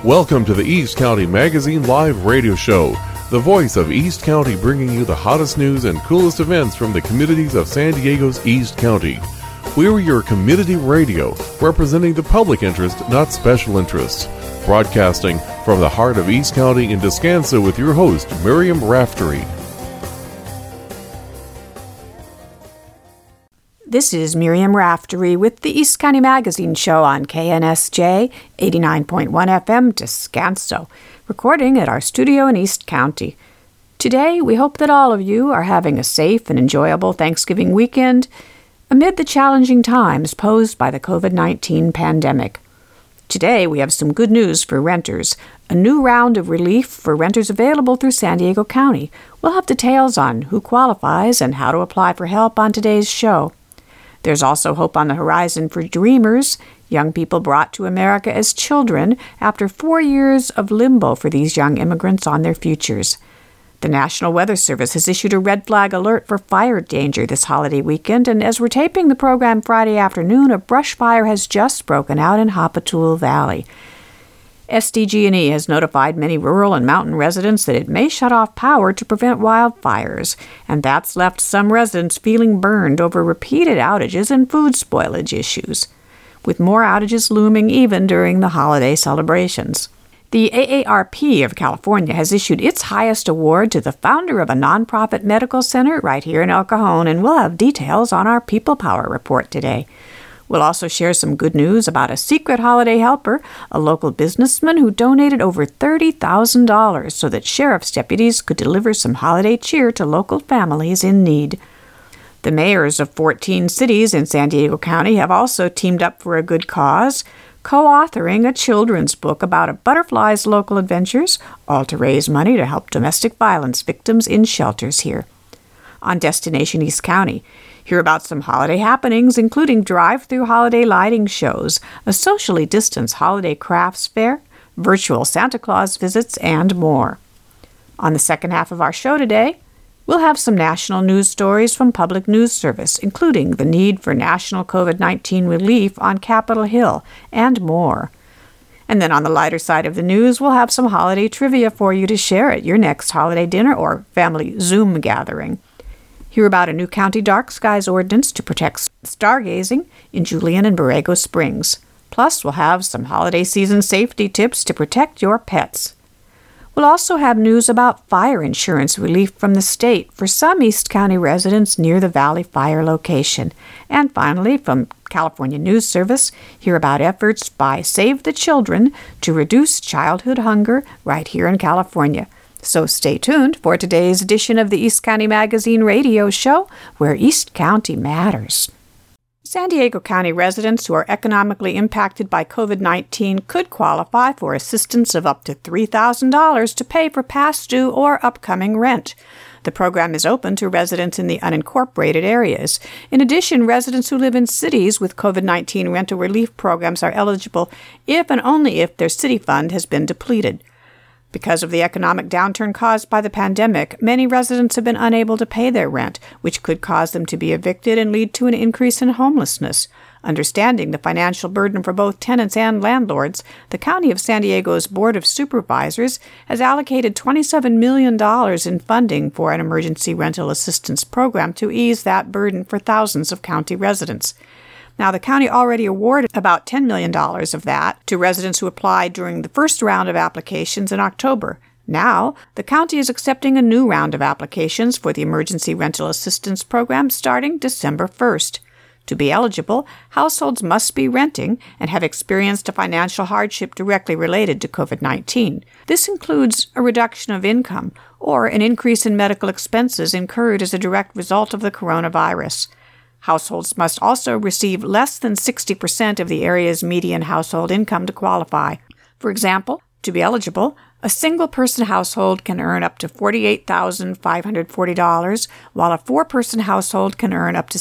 Welcome to the East County Magazine Live Radio Show, the voice of East County, bringing you the hottest news and coolest events from the communities of San Diego's East County. We're your community radio, representing the public interest, not special interests. Broadcasting from the heart of East County in Descanso with your host, Miriam Raftery. This is Miriam Raftery with the East County Magazine Show on KNSJ 89.1 FM Descanso, recording at our studio in East County. Today, we hope that all of you are having a safe and enjoyable Thanksgiving weekend amid the challenging times posed by the COVID-19 pandemic. Today, we have some good news for renters, a new round of relief for renters available through San Diego County. We'll have details on who qualifies and how to apply for help on today's show. There's also hope on the horizon for dreamers, young people brought to America as children after 4 years of limbo for these young immigrants on their futures. The National Weather Service has issued a red flag alert for fire danger this holiday weekend, and as we're taping the program Friday afternoon, a brush fire has just broken out in Hapatual Valley. SDG&E has notified many rural and mountain residents that it may shut off power to prevent wildfires, and that's left some residents feeling burned over repeated outages and food spoilage issues, with more outages looming even during the holiday celebrations. The AARP of California has issued its highest award to the founder of a nonprofit medical center right here in El Cajon, and we'll have details on our People Power report today. We'll also share some good news about a secret holiday helper, a local businessman who donated over $30,000 so that sheriff's deputies could deliver some holiday cheer to local families in need. The mayors of 14 cities in San Diego County have also teamed up for a good cause, co-authoring a children's book about a butterfly's local adventures, all to raise money to help domestic violence victims in shelters here. On Destination East County, hear about some holiday happenings, including drive-through holiday lighting shows, a socially distanced holiday crafts fair, virtual Santa Claus visits, and more. On the second half of our show today, we'll have some national news stories from Public News Service, including the need for national COVID-19 relief on Capitol Hill, and more. And then on the lighter side of the news, we'll have some holiday trivia for you to share at your next holiday dinner or family Zoom gathering. Hear about a new county dark skies ordinance to protect stargazing in Julian and Borrego Springs. Plus, we'll have some holiday season safety tips to protect your pets. We'll also have news about fire insurance relief from the state for some East County residents near the Valley Fire location. And finally, from California News Service, hear about efforts by Save the Children to reduce childhood hunger right here in California. So stay tuned for today's edition of the East County Magazine Radio Show, where East County matters. San Diego County residents who are economically impacted by COVID-19 could qualify for assistance of up to $3,000 to pay for past due or upcoming rent. The program is open to residents in the unincorporated areas. In addition, residents who live in cities with COVID-19 rental relief programs are eligible if and only if their city fund has been depleted. Because of the economic downturn caused by the pandemic, many residents have been unable to pay their rent, which could cause them to be evicted and lead to an increase in homelessness. Understanding the financial burden for both tenants and landlords, the County of San Diego's Board of Supervisors has allocated $27 million in funding for an emergency rental assistance program to ease that burden for thousands of county residents. Now, the county already awarded about $10 million of that to residents who applied during the first round of applications in October. Now, the county is accepting a new round of applications for the Emergency Rental Assistance Program starting December 1st. To be eligible, households must be renting and have experienced a financial hardship directly related to COVID-19. This includes a reduction of income or an increase in medical expenses incurred as a direct result of the coronavirus. Households must also receive less than 60% of the area's median household income to qualify. For example, to be eligible, a single-person household can earn up to $48,540, while a four-person household can earn up to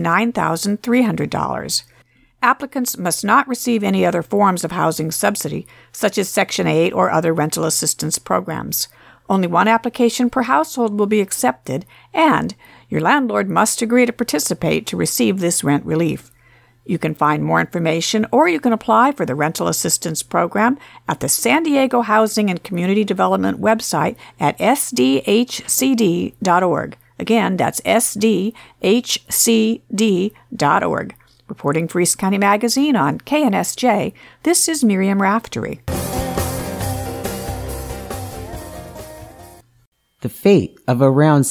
$69,300. Applicants must not receive any other forms of housing subsidy, such as Section 8 or other rental assistance programs. Only one application per household will be accepted, and your landlord must agree to participate to receive this rent relief. You can find more information or you can apply for the rental assistance program at the San Diego Housing and Community Development website at sdhcd.org. Again, that's sdhcd.org. Reporting for East County Magazine on KNSJ, this is Miriam Raftery. The fate of around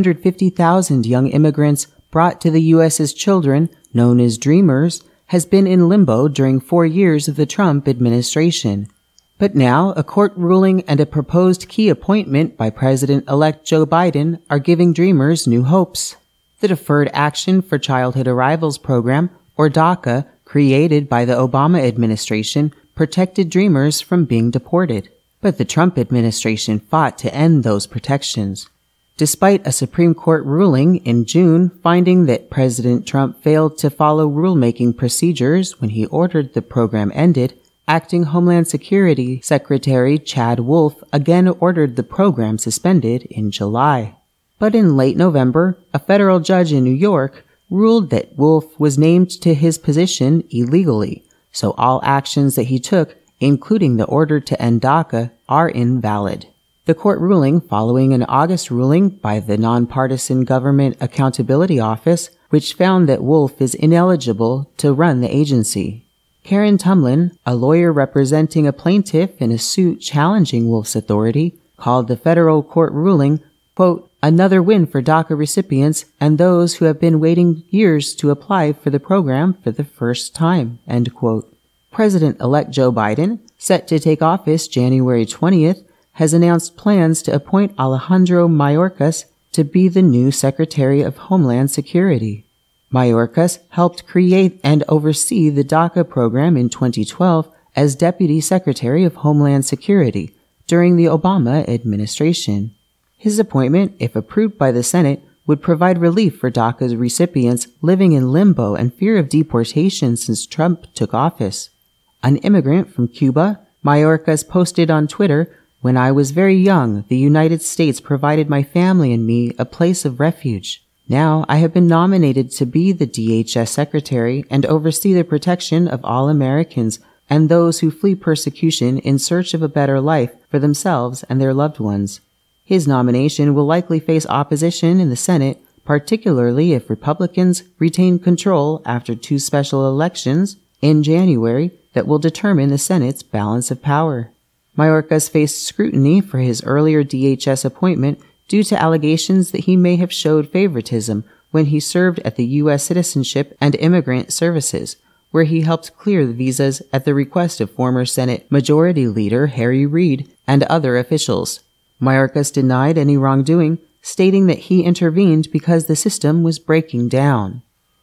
650,000 young immigrants brought to the U.S. as children, known as Dreamers, has been in limbo during 4 years of the Trump administration. But now, a court ruling and a proposed key appointment by President-elect Joe Biden are giving Dreamers new hopes. The Deferred Action for Childhood Arrivals program, or DACA, created by the Obama administration, protected Dreamers from being deported. But the Trump administration fought to end those protections. Despite a Supreme Court ruling in June finding that President Trump failed to follow rulemaking procedures when he ordered the program ended, Acting Homeland Security Secretary Chad Wolf again ordered the program suspended in July. But in late November, a federal judge in New York ruled that Wolf was named to his position illegally, so all actions that he took, including the order to end DACA, are invalid. The court ruling following an August ruling by the Nonpartisan Government Accountability Office, which found that Wolf is ineligible to run the agency. Karen Tumlin, a lawyer representing a plaintiff in a suit challenging Wolf's authority, called the federal court ruling, quote, another win for DACA recipients and those who have been waiting years to apply for the program for the first time, end quote. President-elect Joe Biden, set to take office January 20th, has announced plans to appoint Alejandro Mayorkas to be the new Secretary of Homeland Security. Mayorkas helped create and oversee the DACA program in 2012 as Deputy Secretary of Homeland Security during the Obama administration. His appointment, if approved by the Senate, would provide relief for DACA recipients living in limbo and fear of deportation since Trump took office. An immigrant from Cuba, Mayorkas posted on Twitter, "When I was very young, the United States provided my family and me a place of refuge. Now I have been nominated to be the DHS Secretary and oversee the protection of all Americans and those who flee persecution in search of a better life for themselves and their loved ones." His nomination will likely face opposition in the Senate, particularly if Republicans retain control after 2 special elections in January that will determine the Senate's balance of power. Mayorkas faced scrutiny for his earlier DHS appointment due to allegations that he may have showed favoritism when he served at the U.S. Citizenship and Immigrant Services, where he helped clear the visas at the request of former Senate Majority Leader Harry Reid and other officials. Mayorkas denied any wrongdoing, stating that he intervened because the system was breaking down.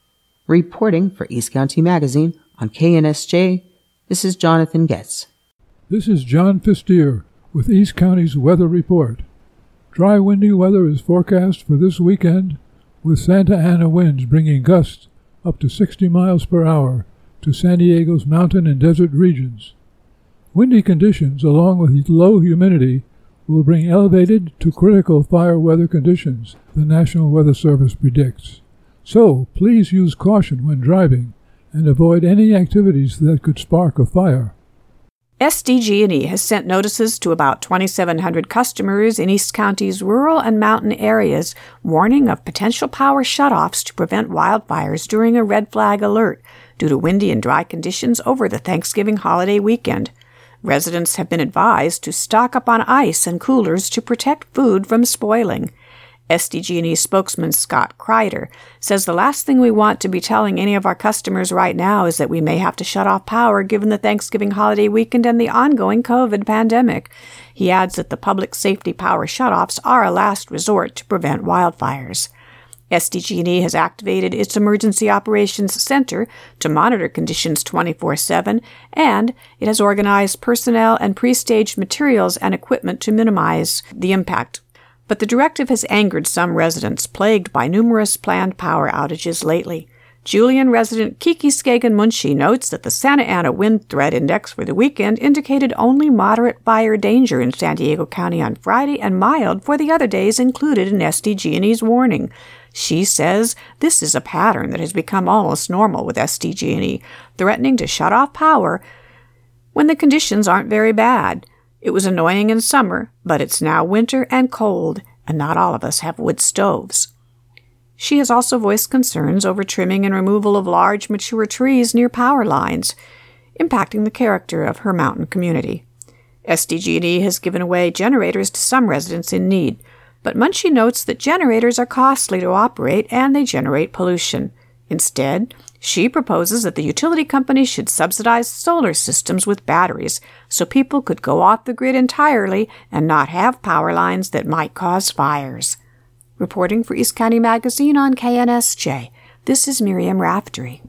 Reporting for East County Magazine on KNSJ, this is Jonathan Getz. This is John Fistier with East County's Weather Report. Dry, windy weather is forecast for this weekend, with Santa Ana winds bringing gusts up to 60 miles per hour to San Diego's mountain and desert regions. Windy conditions, along with low humidity, will bring elevated to critical fire weather conditions, the National Weather Service predicts. So, please use caution when driving and avoid any activities that could spark a fire. SDG&E has sent notices to about 2,700 customers in East County's rural and mountain areas, warning of potential power shutoffs to prevent wildfires during a red flag alert due to windy and dry conditions over the Thanksgiving holiday weekend. Residents have been advised to stock up on ice and coolers to protect food from spoiling. SDG&E spokesman Scott Kreider says the last thing we want to be telling any of our customers right now is that we may have to shut off power given the Thanksgiving holiday weekend and the ongoing COVID pandemic. He adds that the public safety power shutoffs are a last resort to prevent wildfires. SDG&E has activated its Emergency Operations Center to monitor conditions 24/7, and it has organized personnel and pre-staged materials and equipment to minimize the impact. But the directive has angered some residents plagued by numerous planned power outages lately. Julian resident Kiki Skagen-Munshi notes that the Santa Ana Wind Threat Index for the weekend indicated only moderate fire danger in San Diego County on Friday and mild for the other days included in SDG&E's warning. She says this is a pattern that has become almost normal with SDG&E, threatening to shut off power when the conditions aren't very bad. It was annoying in summer, but it's now winter and cold, and not all of us have wood stoves. She has also voiced concerns over trimming and removal of large, mature trees near power lines, impacting the character of her mountain community. SDG&E has given away generators to some residents in need, but Munshi notes that generators are costly to operate and they generate pollution. Instead, she proposes that the utility company should subsidize solar systems with batteries so people could go off the grid entirely and not have power lines that might cause fires. Reporting for East County Magazine on KNSJ, this is Miriam Raftery.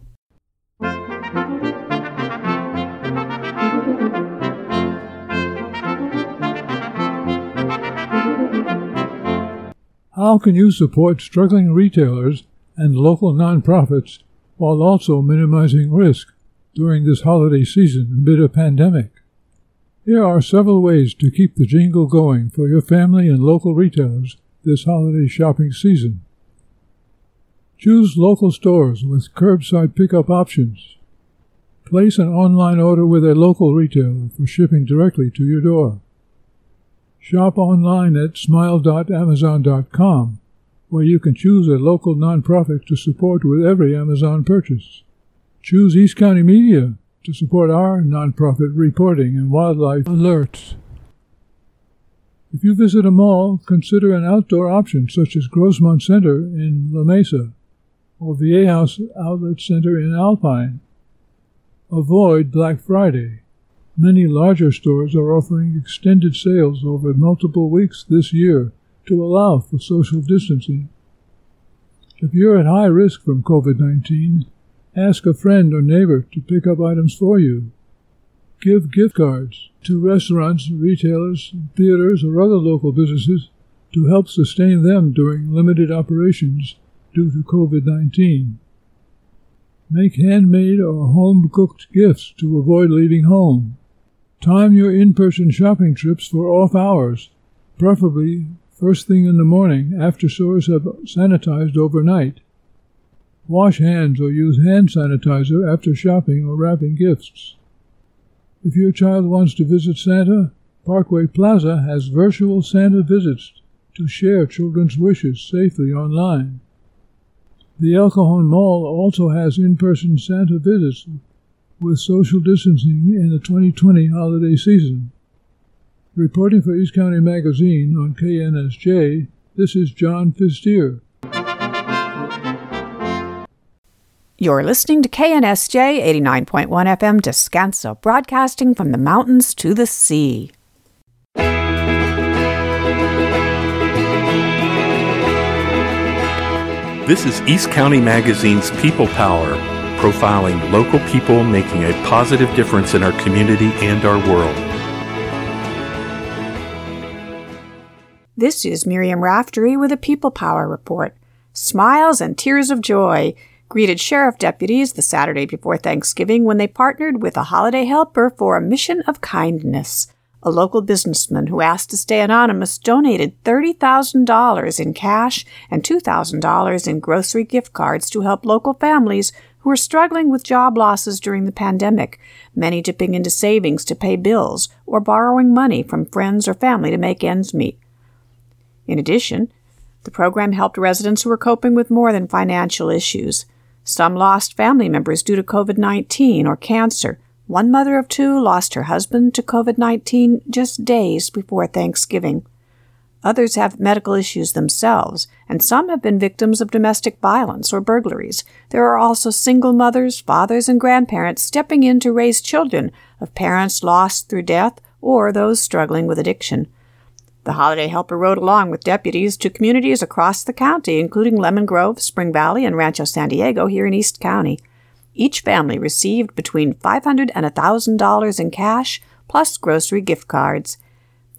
How can you support struggling retailers and local nonprofits while also minimizing risk during this holiday season amid a pandemic? Here are several ways to keep the jingle going for your family and local retailers this holiday shopping season. Choose local stores with curbside pickup options. Place an online order with a local retailer for shipping directly to your door. Shop online at smile.amazon.com, where you can choose a local nonprofit to support with every Amazon purchase. Choose East County Media to support our nonprofit reporting and wildlife alerts. If you visit a mall, consider an outdoor option such as Grossmont Center in La Mesa or Viejas Outlet Center in Alpine. Avoid Black Friday. Many larger stores are offering extended sales over multiple weeks this year to allow for social distancing. If you're at high risk from COVID-19, ask a friend or neighbor to pick up items for you. Give gift cards to restaurants, retailers, theaters, or other local businesses to help sustain them during limited operations due to COVID-19. Make handmade or home-cooked gifts to avoid leaving home. Time your in-person shopping trips for off hours, preferably first thing in the morning after stores have sanitized overnight. Wash hands or use hand sanitizer after shopping or wrapping gifts. If your child wants to visit Santa, Parkway Plaza has virtual Santa visits to share children's wishes safely online. The El Cajon Mall also has in-person Santa visits with social distancing in the 2020 holiday season. Reporting for East County Magazine on KNSJ, this is John Fistier. You're listening to KNSJ 89.1 FM Descanso, broadcasting from the mountains to the sea. This is East County Magazine's People Power, profiling local people making a positive difference in our community and our world. This is Miriam Raftery with a People Power report. Smiles and tears of joy greeted sheriff deputies the Saturday before Thanksgiving when they partnered with a holiday helper for a mission of kindness. A local businessman who asked to stay anonymous donated $30,000 in cash and $2,000 in grocery gift cards to help local families who are struggling with job losses during the pandemic, many dipping into savings to pay bills or borrowing money from friends or family to make ends meet. In addition, the program helped residents who were coping with more than financial issues. Some lost family members due to COVID-19 or cancer. One mother of two lost her husband to COVID-19 just days before Thanksgiving. Others have medical issues themselves, and some have been victims of domestic violence or burglaries. There are also single mothers, fathers, and grandparents stepping in to raise children of parents lost through death or those struggling with addiction. The Holiday Helper rode along with deputies to communities across the county, including Lemon Grove, Spring Valley, and Rancho San Diego here in East County. Each family received between $500 and $1,000 in cash, plus grocery gift cards.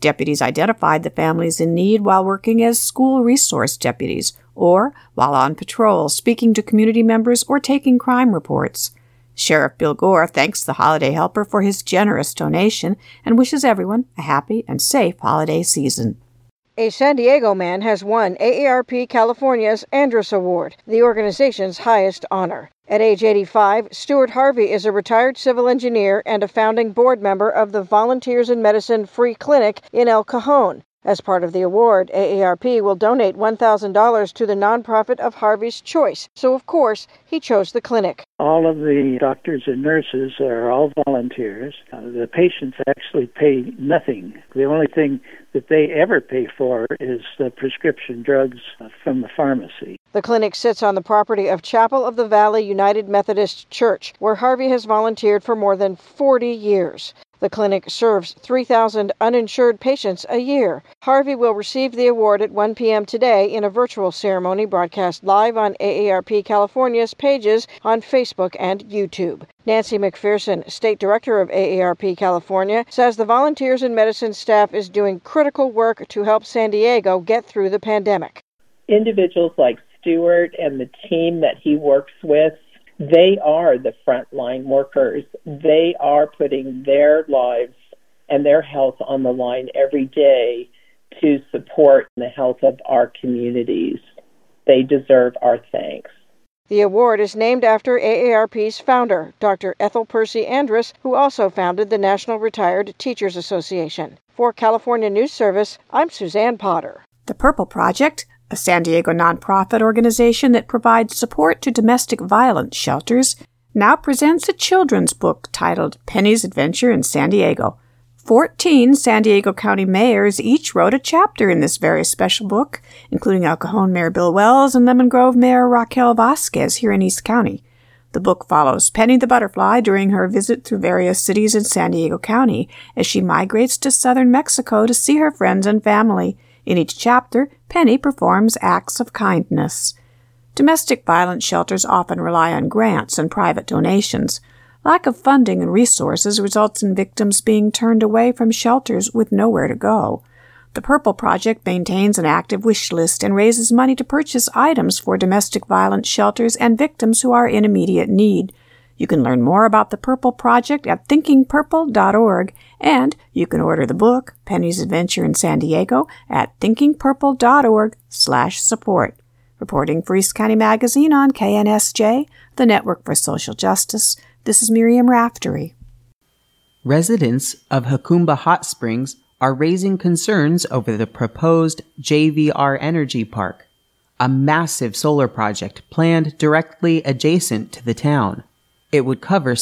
Deputies identified the families in need while working as school resource deputies or while on patrol, speaking to community members or taking crime reports. Sheriff Bill Gore thanks the holiday helper for his generous donation and wishes everyone a happy and safe holiday season. A San Diego man has won AARP California's Andrus Award, the organization's highest honor. At age 85, Stuart Harvey is a retired civil engineer and a founding board member of the Volunteers in Medicine Free Clinic in El Cajon. As part of the award, AARP will donate $1,000 to the nonprofit of Harvey's choice. So, of course, he chose the clinic. All of the doctors and nurses are all volunteers. The patients actually pay nothing. The only thing that they ever pay for is the prescription drugs from the pharmacy. The clinic sits on the property of Chapel of the Valley United Methodist Church, where Harvey has volunteered for more than 40 years. The clinic serves 3,000 uninsured patients a year. Harvey will receive the award at 1 p.m. today in a virtual ceremony broadcast live on AARP California's pages on Facebook and YouTube. Nancy McPherson, State Director of AARP California, says the Volunteers in Medicine staff is doing critical work to help San Diego get through the pandemic. Individuals like Stuart and the team that he works with, they are the frontline workers. They are putting their lives and their health on the line every day to support the health of our communities. They deserve our thanks. The award is named after AARP's founder, Dr. Ethel Percy Andrus, who also founded the National Retired Teachers Association. For California News Service, I'm Suzanne Potter. The Purple Project, a San Diego nonprofit organization that provides support to domestic violence shelters, now presents a children's book titled Penny's Adventure in San Diego. 14 San Diego County mayors each wrote a chapter in this very special book, including El Cajon Mayor Bill Wells and Lemon Grove Mayor Raquel Vasquez here in East County. The book follows Penny the Butterfly during her visit through various cities in San Diego County as she migrates to southern Mexico to see her friends and family. In each chapter, Penny performs acts of kindness. Domestic violence shelters often rely on grants and private donations. Lack of funding and resources results in victims being turned away from shelters with nowhere to go. The Purple Project maintains an active wish list and raises money to purchase items for domestic violence shelters and victims who are in immediate need. You can learn more about the Purple Project at thinkingpurple.org, and you can order the book, Penny's Adventure in San Diego, at thinkingpurple.org/support. Reporting for East County Magazine on KNSJ, the Network for Social Justice, this is Miriam Raftery. Residents of Jacumba Hot Springs are raising concerns over the proposed JVR Energy Park, a massive solar project planned directly adjacent to the town. It would cover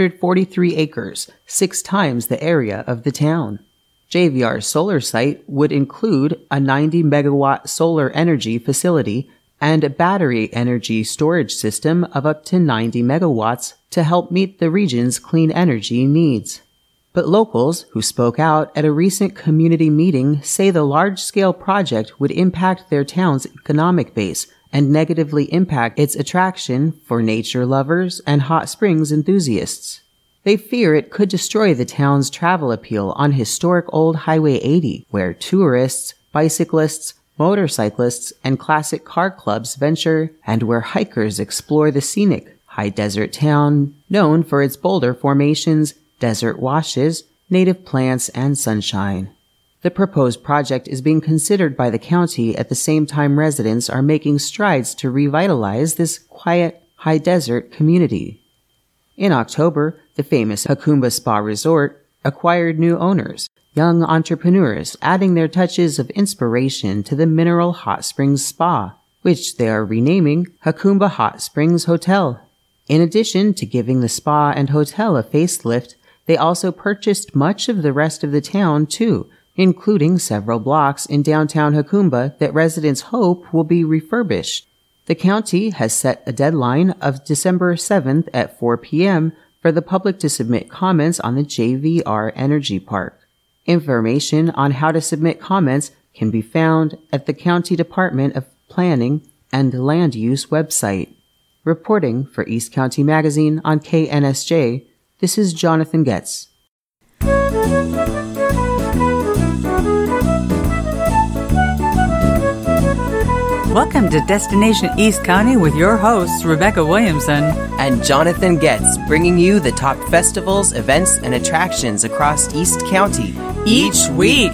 643 acres, 6 times the area of the town. JVR's solar site would include a 90-megawatt solar energy facility and a battery energy storage system of up to 90 megawatts to help meet the region's clean energy needs. But locals who spoke out at a recent community meeting say the large-scale project would impact their town's economic base and negatively impact its attraction for nature lovers and hot springs enthusiasts. They fear it could destroy the town's travel appeal on historic old Highway 80, where tourists, bicyclists, motorcyclists, and classic car clubs venture, and where hikers explore the scenic, high desert town known for its boulder formations, desert washes, native plants, and sunshine. The proposed project is being considered by the county at the same time residents are making strides to revitalize this quiet, high desert community. In October, the famous Jacumba Spa Resort acquired new owners, young entrepreneurs adding their touches of inspiration to the Mineral Hot Springs Spa, which they are renaming Jacumba Hot Springs Hotel. In addition to giving the spa and hotel a facelift, they also purchased much of the rest of the town, too, including several blocks in downtown Jacumba that residents hope will be refurbished. The county has set a deadline of December 7th at 4 p.m. for the public to submit comments on the JVR Energy Park. Information on how to submit comments can be found at the County Department of Planning and Land Use website. Reporting for East County Magazine on KNSJ, this is Jonathan Getz. Welcome to Destination East County with your hosts, Rebecca Williamson and Jonathan Getz, bringing you the top festivals, events, and attractions across East County each week.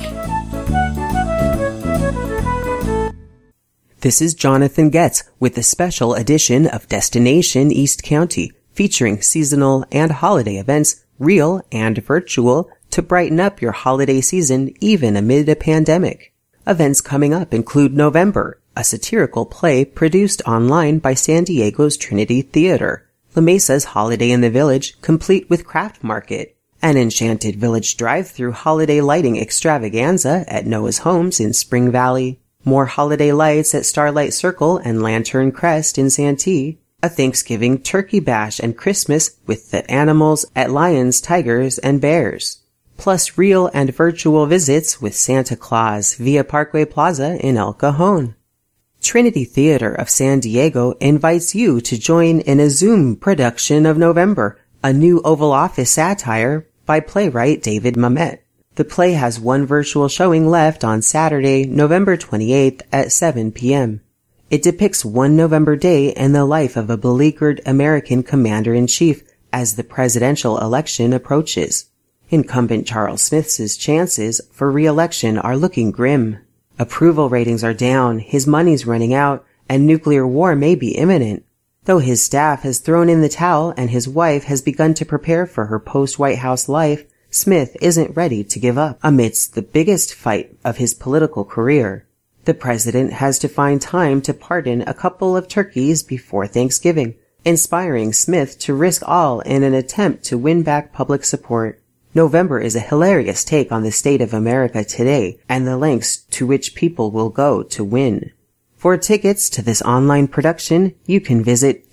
This is Jonathan Getz with a special edition of Destination East County, featuring seasonal and holiday events, real and virtual, to brighten up your holiday season even amid a pandemic. Events coming up include November, a satirical play produced online by San Diego's Trinity Theater, La Mesa's Holiday in the Village, complete with craft market, an Enchanted Village drive-through holiday lighting extravaganza at Noah's Homes in Spring Valley, more holiday lights at Starlight Circle and Lantern Crest in Santee, a Thanksgiving turkey bash and Christmas with the animals at Lions, Tigers, and Bears, plus real and virtual visits with Santa Claus via Parkway Plaza in El Cajon. Trinity Theater of San Diego invites you to join in a Zoom production of November, a new Oval Office satire by playwright David Mamet. The play has one virtual showing left on Saturday, November 28th at 7 p.m. It depicts one November day in the life of a beleaguered American commander-in-chief as the presidential election approaches. Incumbent Charles Smith's chances for re-election are looking grim. Approval ratings are down, his money's running out, and nuclear war may be imminent. Though his staff has thrown in the towel and his wife has begun to prepare for her post-White House life, Smith isn't ready to give up amidst the biggest fight of his political career. The president has to find time to pardon a couple of turkeys before Thanksgiving, inspiring Smith to risk all in an attempt to win back public support. November is a hilarious take on the state of America today and the lengths to which people will go to win. For tickets to this online production, you can visit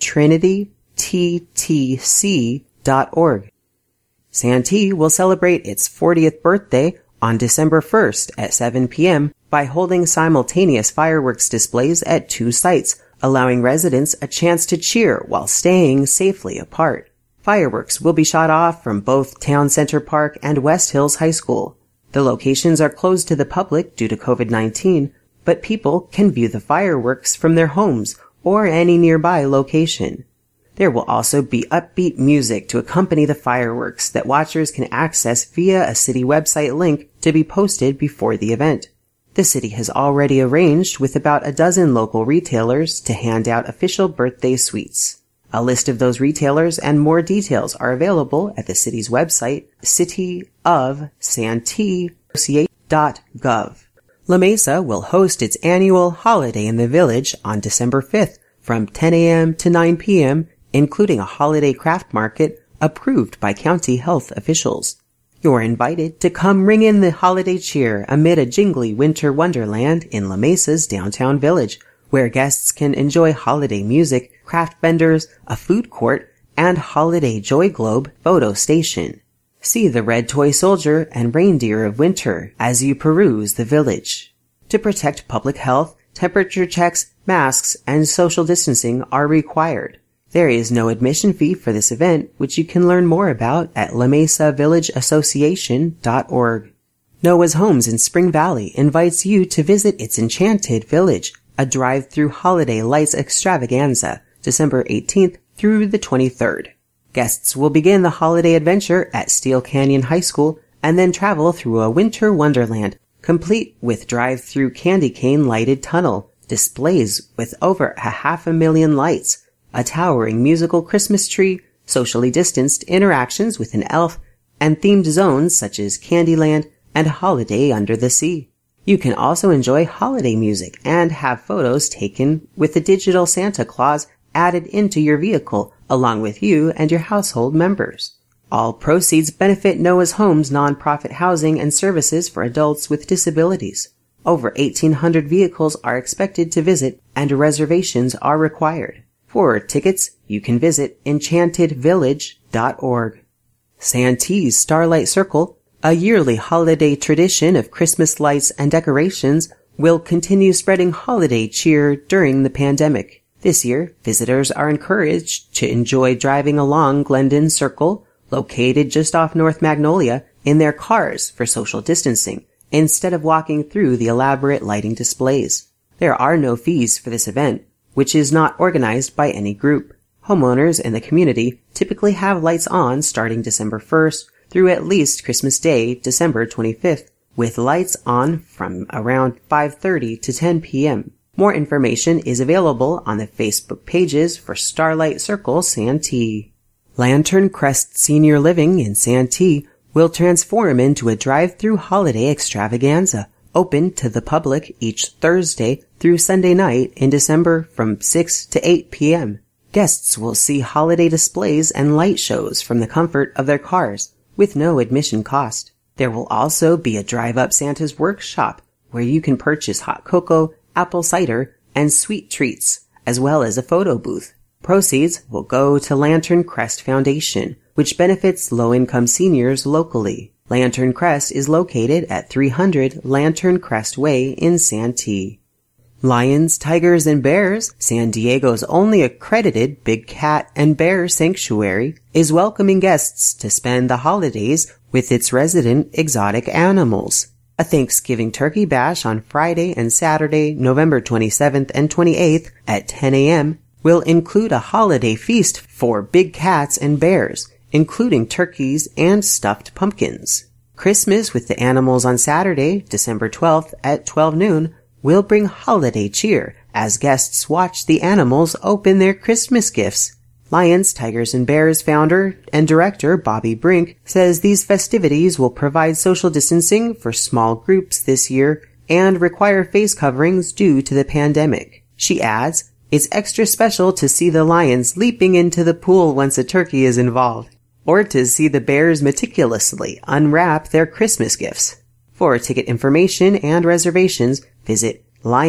trinityttc.org. Santee will celebrate its 40th birthday on December 1st at 7 p.m. by holding simultaneous fireworks displays at 2 sites, allowing residents a chance to cheer while staying safely apart. Fireworks will be shot off from both Town Center Park and West Hills High School. The locations are closed to the public due to COVID-19, but people can view the fireworks from their homes or any nearby location. There will also be upbeat music to accompany the fireworks that watchers can access via a city website link to be posted before the event. The city has already arranged with about a dozen local retailers to hand out official birthday sweets. A list of those retailers and more details are available at the city's website, cityofsantee.gov. La Mesa will host its annual Holiday in the Village on December 5th from 10 a.m. to 9 p.m., including a holiday craft market approved by county health officials. You're invited to come ring in the holiday cheer amid a jingly winter wonderland in La Mesa's downtown village, where guests can enjoy holiday music, craft vendors, a food court, and holiday joy globe photo station. See the red toy soldier and reindeer of winter as you peruse the village. To protect public health, temperature checks, masks, and social distancing are required. There is no admission fee for this event, which you can learn more about at lamesavillageassociation.org. Noah's Homes in Spring Valley invites you to visit its Enchanted Village, a drive-through holiday lights extravaganza, December 18th through the 23rd. Guests will begin the holiday adventure at Steel Canyon High School and then travel through a winter wonderland, complete with drive-through candy cane lighted tunnel, displays with over 500,000 lights, a towering musical Christmas tree, socially distanced interactions with an elf, and themed zones such as Candyland and Holiday Under the Sea. You can also enjoy holiday music and have photos taken with the digital Santa Claus added into your vehicle along with you and your household members. All proceeds benefit Noah's Homes nonprofit housing and services for adults with disabilities. Over 1,800 vehicles are expected to visit and reservations are required. For tickets, you can visit enchantedvillage.org. Santee's Starlight Circle, a yearly holiday tradition of Christmas lights and decorations, will continue spreading holiday cheer during the pandemic. This year, visitors are encouraged to enjoy driving along Glendon Circle, located just off North Magnolia, in their cars for social distancing, instead of walking through the elaborate lighting displays. There are no fees for this event, which is not organized by any group. Homeowners in the community typically have lights on starting December 1st through at least Christmas Day, December 25th, with lights on from around 5:30 to 10 p.m. More information is available on the Facebook pages for Starlight Circle Santee. Lantern Crest Senior Living in Santee will transform into a drive-through holiday extravaganza, open to the public each Thursday through Sunday night in December from 6 to 8 p.m. Guests will see holiday displays and light shows from the comfort of their cars, with no admission cost. There will also be a drive-up Santa's workshop where you can purchase hot cocoa, apple cider, and sweet treats, as well as a photo booth. Proceeds will go to Lantern Crest Foundation, which benefits low-income seniors locally. Lantern Crest is located at 300 Lantern Crest Way in Santee. Lions, Tigers, and Bears, San Diego's only accredited big cat and bear sanctuary, is welcoming guests to spend the holidays with its resident exotic animals. A Thanksgiving turkey bash on Friday and Saturday, November 27th and 28th at 10 a.m. will include a holiday feast for big cats and bears, including turkeys and stuffed pumpkins. Christmas with the animals on Saturday, December 12th at 12 noon will bring holiday cheer as guests watch the animals open their Christmas gifts. Lions, Tigers, and Bears founder and director Bobby Brink says these festivities will provide social distancing for small groups this year and require face coverings due to the pandemic. She adds, "It's extra special to see the lions leaping into the pool once a turkey is involved, or to see the bears meticulously unwrap their Christmas gifts." For ticket information and reservations, visit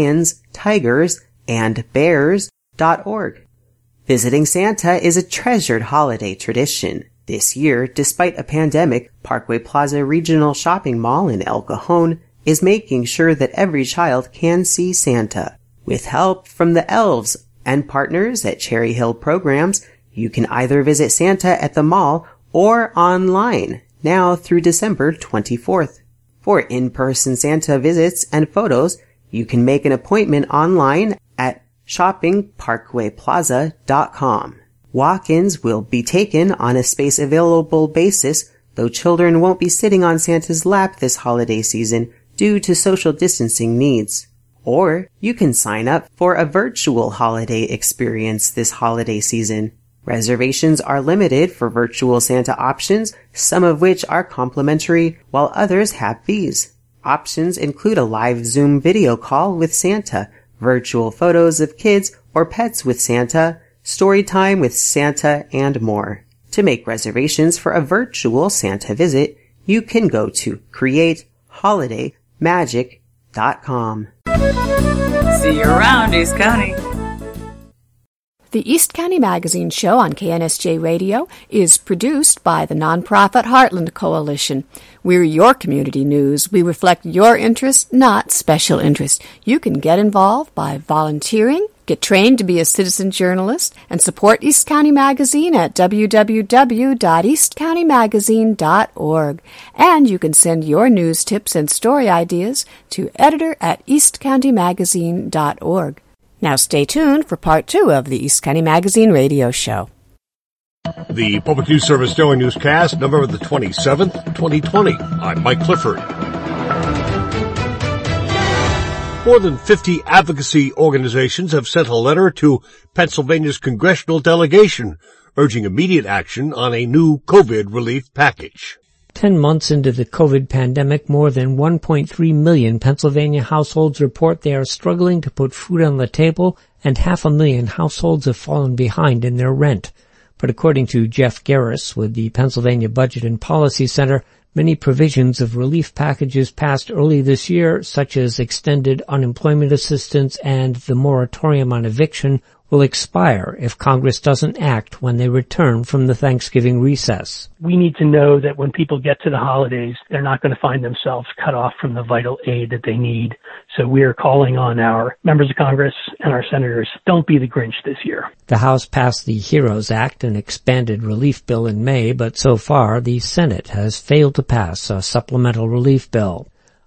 lionstigersandbears.org. Visiting Santa is a treasured holiday tradition. This year, despite a pandemic, Parkway Plaza Regional Shopping Mall in El Cajon is making sure that every child can see Santa. With help from the elves and partners at Cherry Hill Programs, you can either visit Santa at the mall or online, now through December 24th. For in-person Santa visits and photos, you can make an appointment online at shoppingparkwayplaza.com. Walk-ins will be taken on a space available basis, though children won't be sitting on Santa's lap this holiday season due to social distancing needs. Or you can sign up for a virtual holiday experience this holiday season. Reservations are limited for virtual Santa options, some of which are complimentary, while others have fees. Options include a live Zoom video call with Santa, virtual photos of kids or pets with Santa, story time with Santa, and more. To make reservations for a virtual Santa visit, you can go to createholidaymagic.com. See you around, East County. The East County Magazine Show on KNSJ Radio is produced by the nonprofit Heartland Coalition. We're your community news. We reflect your interest, not special interest. You can get involved by volunteering, get trained to be a citizen journalist, and support East County Magazine at www.eastcountymagazine.org. And you can send your news tips and story ideas to editor@eastcountymagazine.org. Now stay tuned for part 2 of the East County Magazine radio show. The Public News Service Daily Newscast, November the 27th, 2020. I'm Mike Clifford. More than 50 advocacy organizations have sent a letter to Pennsylvania's congressional delegation urging immediate action on a new COVID relief package. 10 months into the COVID pandemic, more than 1.3 million Pennsylvania households report they are struggling to put food on the table, and 500,000 households have fallen behind in their rent. But according to Jeff Garris with the Pennsylvania Budget and Policy Center, many provisions of relief packages passed early this year, such as extended unemployment assistance and the moratorium on eviction, will expire if Congress doesn't act when they return from the Thanksgiving recess. We need to know that when people get to the holidays, they're not going to find themselves cut off from the vital aid that they need. So we are calling on our members of Congress and our senators, don't be the Grinch this year. The House passed the HEROES Act, an expanded relief bill, in May, but so far the Senate has failed to pass a supplemental relief bill.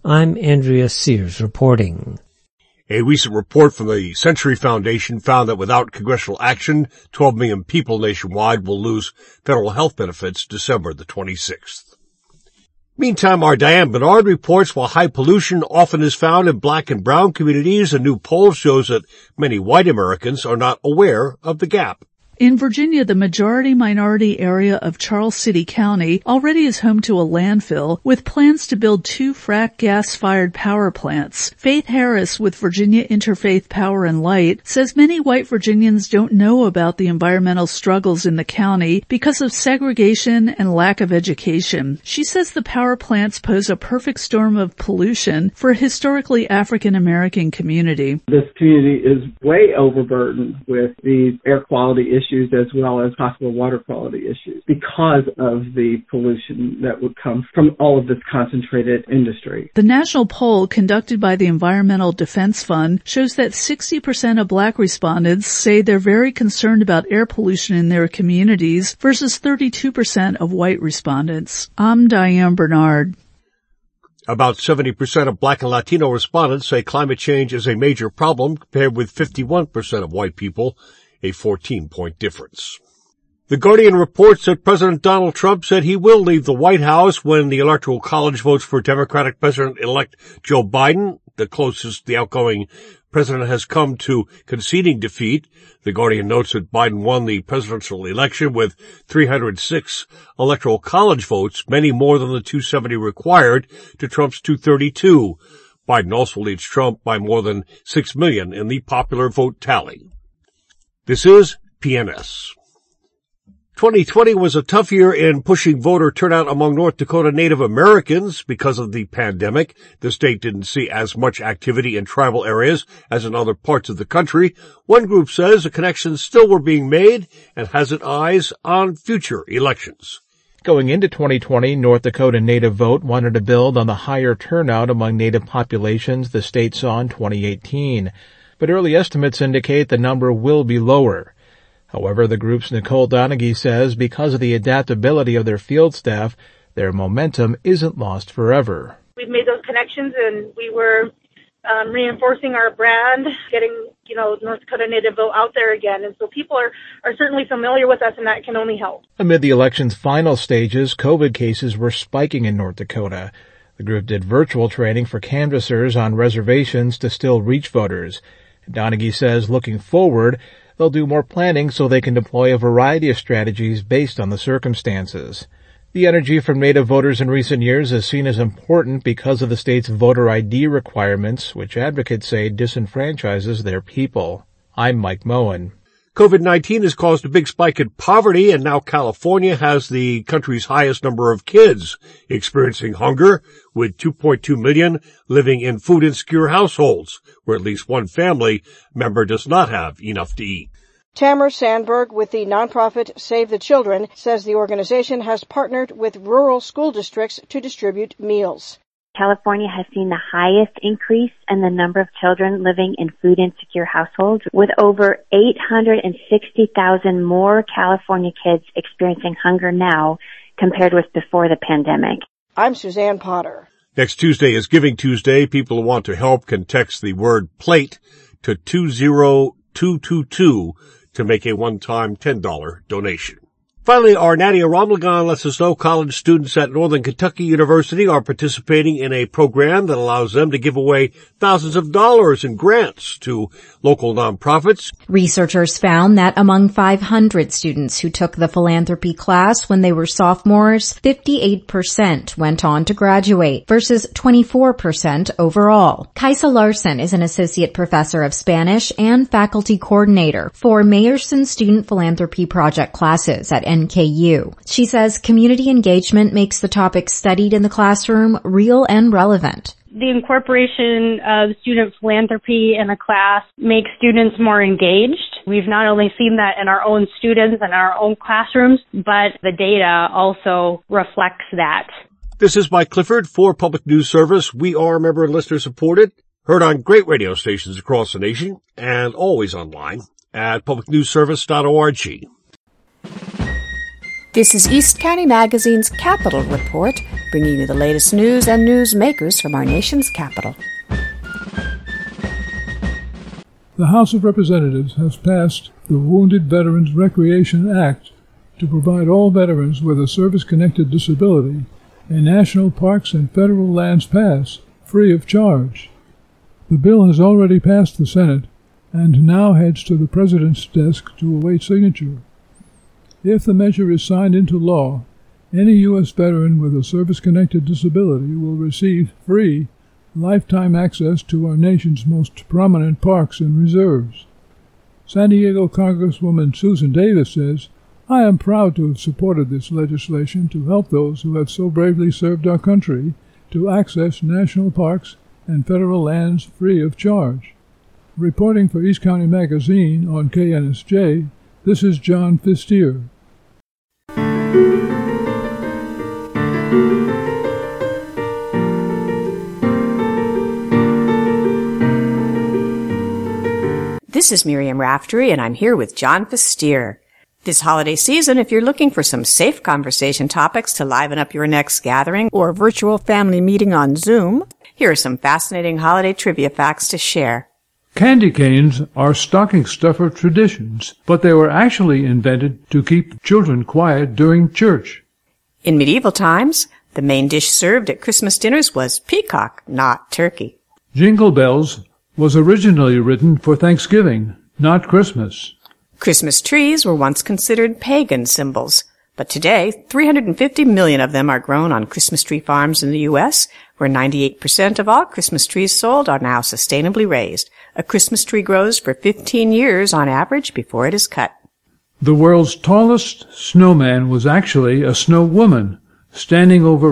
I'm Andrea Sears reporting. A recent report from the Century Foundation found that without congressional action, 12 million people nationwide will lose federal health benefits December the 26th. Meantime, our Diane Bernard reports while high pollution often is found in black and brown communities, a new poll shows that many white Americans are not aware of the gap. In Virginia, the majority-minority area of Charles City County already is home to a landfill with plans to build 2 frack gas-fired power plants. Faith Harris with Virginia Interfaith Power and Light says many white Virginians don't know about the environmental struggles in the county because of segregation and lack of education. She says the power plants pose a perfect storm of pollution for a historically African-American community. This community is way overburdened with the air quality issues as well as possible water quality issues because of the pollution that would come from all of this concentrated industry. The national poll conducted by the Environmental Defense Fund shows that 60% of black respondents say they're very concerned about air pollution in their communities versus 32% of white respondents. I'm Diane Bernard. About 70% of black and Latino respondents say climate change is a major problem compared with 51% of white people, a 14-point difference. The Guardian reports that President Donald Trump said he will leave the White House when the Electoral College votes for Democratic President-elect Joe Biden, the closest the outgoing president has come to conceding defeat. The Guardian notes that Biden won the presidential election with 306 Electoral College votes, many more than the 270 required to Trump's 232. Biden also leads Trump by more than 6 million in the popular vote tally. This is PNS. 2020 was a tough year in pushing voter turnout among North Dakota Native Americans because of the pandemic. The state didn't see as much activity in tribal areas as in other parts of the country. One group says the connections still were being made and has its eyes on future elections. Going into 2020, North Dakota Native Vote wanted to build on the higher turnout among Native populations the state saw in 2018. But early estimates indicate the number will be lower. However, the group's Nicole Donaghy says because of the adaptability of their field staff, their momentum isn't lost forever. We've made those connections and we were reinforcing our brand, getting, North Dakota Native Vote out there again. And so people are certainly familiar with us and that can only help. Amid the election's final stages, COVID cases were spiking in North Dakota. The group did virtual training for canvassers on reservations to still reach voters. Donaghy says looking forward, they'll do more planning so they can deploy a variety of strategies based on the circumstances. The energy from Native voters in recent years is seen as important because of the state's voter ID requirements, which advocates say disenfranchises their people. I'm Mike Moen. COVID-19 has caused a big spike in poverty, and now California has the country's highest number of kids experiencing hunger, with 2.2 million living in food-insecure households, where at least one family member does not have enough to eat. Tamara Sandberg with the nonprofit Save the Children says the organization has partnered with rural school districts to distribute meals. California has seen the highest increase in the number of children living in food-insecure households, with over 860,000 more California kids experiencing hunger now compared with before the pandemic. I'm Suzanne Potter. Next Tuesday is Giving Tuesday. People who want to help can text the word plate to 20222 to make a one-time $10 donation. Finally, our Nadia Ramlagan lets us know college students at Northern Kentucky University are participating in a program that allows them to give away thousands of dollars in grants to local nonprofits. Researchers found that among 500 students who took the philanthropy class when they were sophomores, 58% went on to graduate versus 24% overall. Kaisa Larson is an associate professor of Spanish and faculty coordinator for Meyerson Student Philanthropy Project classes at NKU. She says community engagement makes the topic studied in the classroom real and relevant. The incorporation of student philanthropy in a class makes students more engaged. We've not only seen that in our own students and our own classrooms, but the data also reflects that. This is Mike Clifford for Public News Service. We are member and listener supported, heard on great radio stations across the nation, and always online at publicnewsservice.org. This is East County Magazine's Capital Report, bringing you the latest news and newsmakers from our nation's capital. The House of Representatives has passed the Wounded Veterans Recreation Act to provide all veterans with a service-connected disability a National Parks and Federal Lands Pass free of charge. The bill has already passed the Senate and now heads to the President's desk to await signature. If the measure is signed into law, any U.S. veteran with a service-connected disability will receive free, lifetime access to our nation's most prominent parks and reserves. San Diego Congresswoman Susan Davis says, "I am proud to have supported this legislation to help those who have so bravely served our country to access national parks and federal lands free of charge." Reporting for East County Magazine on KNSJ, this is John Fistier. This is Miriam Raftery, and I'm here with John Fistier. This holiday season, if you're looking for some safe conversation topics to liven up your next gathering or virtual family meeting on Zoom, here are some fascinating holiday trivia facts to share. Candy canes are stocking stuffer traditions, but they were actually invented to keep children quiet during church. In medieval times, the main dish served at Christmas dinners was peacock, not turkey. Jingle Bells was originally written for Thanksgiving, not Christmas. Christmas trees were once considered pagan symbols, but today 350 million of them are grown on Christmas tree farms in the U.S., where 98% of all Christmas trees sold are now sustainably raised. A Christmas tree grows for 15 years on average before it is cut. The world's tallest snowman was actually a snow woman, standing over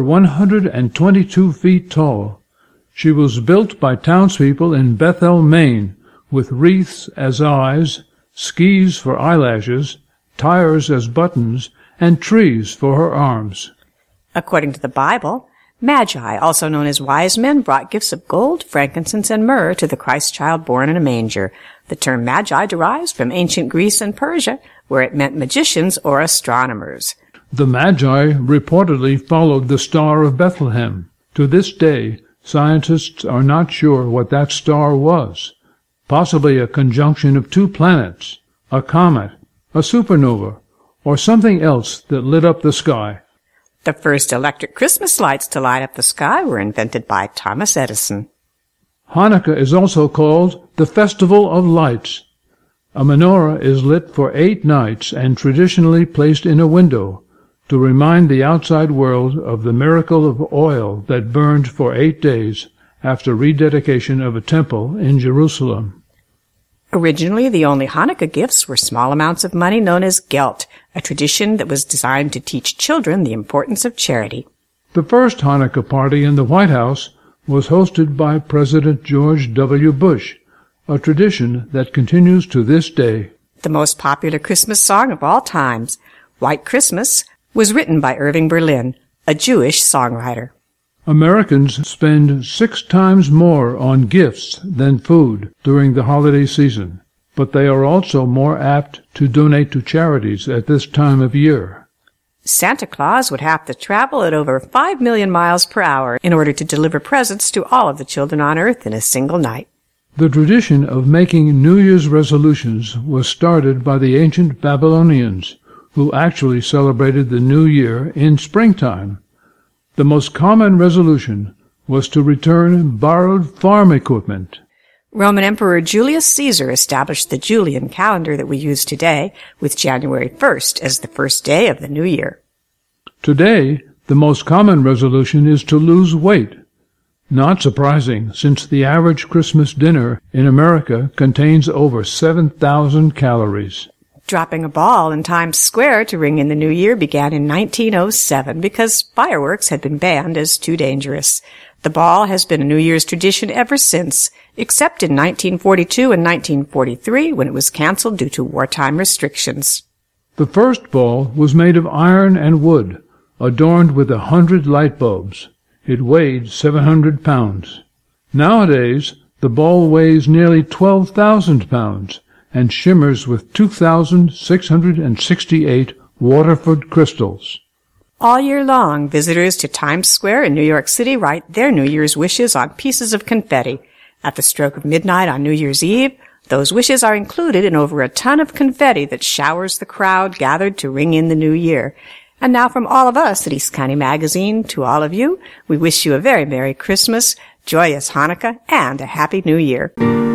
122 feet tall. She was built by townspeople in Bethel, Maine, with wreaths as eyes, skis for eyelashes, tires as buttons, and trees for her arms. According to the Bible, Magi, also known as wise men, brought gifts of gold, frankincense, and myrrh to the Christ child born in a manger. The term Magi derives from ancient Greece and Persia, where it meant magicians or astronomers. The Magi reportedly followed the Star of Bethlehem. To this day, scientists are not sure what that star was. Possibly a conjunction of two planets, a comet, a supernova, or something else that lit up the sky. The first electric Christmas lights to light up the sky were invented by Thomas Edison. Hanukkah is also called the Festival of Lights. A menorah is lit for 8 nights and traditionally placed in a window to remind the outside world of the miracle of oil that burned for 8 days after rededication of a temple in Jerusalem. Originally, the only Hanukkah gifts were small amounts of money known as gelt, a tradition that was designed to teach children the importance of charity. The first Hanukkah party in the White House was hosted by President George W. Bush, a tradition that continues to this day. The most popular Christmas song of all times, White Christmas, was written by Irving Berlin, a Jewish songwriter. Americans spend 6 times more on gifts than food during the holiday season, but they are also more apt to donate to charities at this time of year. Santa Claus would have to travel at over 5 million miles per hour in order to deliver presents to all of the children on Earth in a single night. The tradition of making New Year's resolutions was started by the ancient Babylonians, who actually celebrated the New Year in springtime. The most common resolution was to return borrowed farm equipment. Roman Emperor Julius Caesar established the Julian calendar that we use today, with January 1st as the first day of the new year. Today, the most common resolution is to lose weight. Not surprising, since the average Christmas dinner in America contains over 7,000 calories. Dropping a ball in Times Square to ring in the new year began in 1907 because fireworks had been banned as too dangerous. The ball has been a New Year's tradition ever since, except in 1942 and 1943 when it was canceled due to wartime restrictions. The first ball was made of iron and wood, adorned with 100 light bulbs. It weighed 700 pounds. Nowadays, the ball weighs nearly 12,000 pounds and shimmers with 2,668 Waterford Crystals. All year long, visitors to Times Square in New York City write their New Year's wishes on pieces of confetti. At the stroke of midnight on New Year's Eve, those wishes are included in over a ton of confetti that showers the crowd gathered to ring in the new year. And now from all of us at East County Magazine to all of you, we wish you a very Merry Christmas, joyous Hanukkah, and a Happy New Year.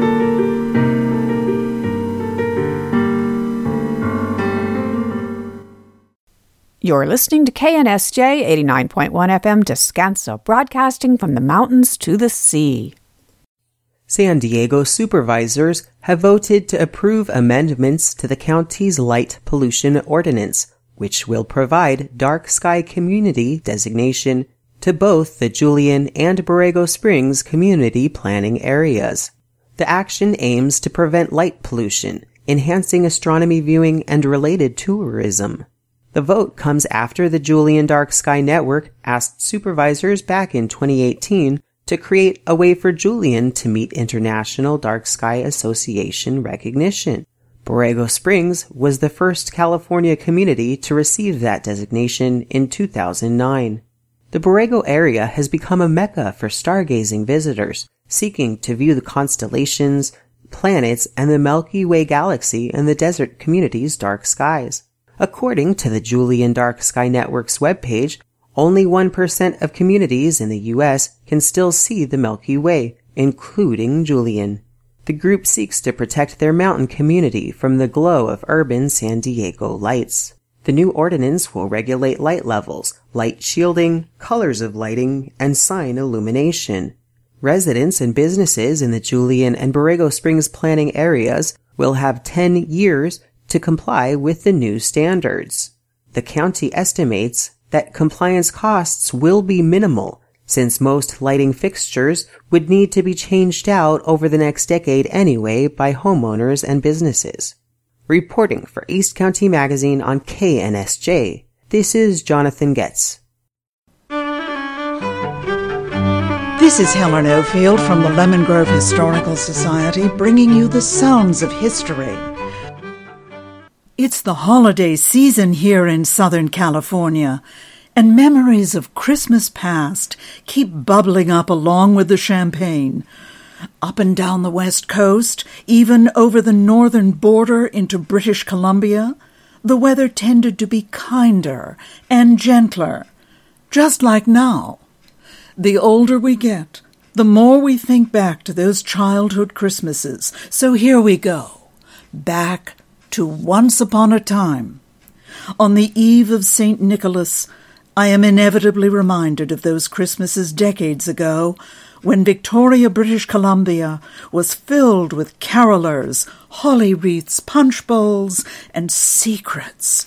You're listening to KNSJ 89.1 FM Descanso, broadcasting from the mountains to the sea. San Diego supervisors have voted to approve amendments to the county's light pollution ordinance, which will provide dark sky community designation to both the Julian and Borrego Springs community planning areas. The action aims to prevent light pollution, enhancing astronomy viewing and related tourism. The vote comes after the Julian Dark Sky Network asked supervisors back in 2018 to create a way for Julian to meet International Dark Sky Association recognition. Borrego Springs was the first California community to receive that designation in 2009. The Borrego area has become a mecca for stargazing visitors, seeking to view the constellations, planets, and the Milky Way galaxy in the desert community's dark skies. According to the Julian Dark Sky Network's webpage, only 1% of communities in the U.S. can still see the Milky Way, including Julian. The group seeks to protect their mountain community from the glow of urban San Diego lights. The new ordinance will regulate light levels, light shielding, colors of lighting, and sign illumination. Residents and businesses in the Julian and Borrego Springs planning areas will have 10 years to comply with the new standards. The county estimates that compliance costs will be minimal, since most lighting fixtures would need to be changed out over the next decade anyway by homeowners and businesses. Reporting for East County Magazine on KNSJ, this is Jonathan Getz. This is Helen Ofield from the Lemon Grove Historical Society, bringing you the sounds of history. It's the holiday season here in Southern California, and memories of Christmas past keep bubbling up along with the champagne. Up and down the West Coast, even over the northern border into British Columbia, the weather tended to be kinder and gentler, just like now. The older we get, the more we think back to those childhood Christmases. So here we go, back to once upon a time. On the eve of St. Nicholas, I am inevitably reminded of those Christmases decades ago when Victoria, British Columbia was filled with carolers, holly wreaths, punch bowls, and secrets.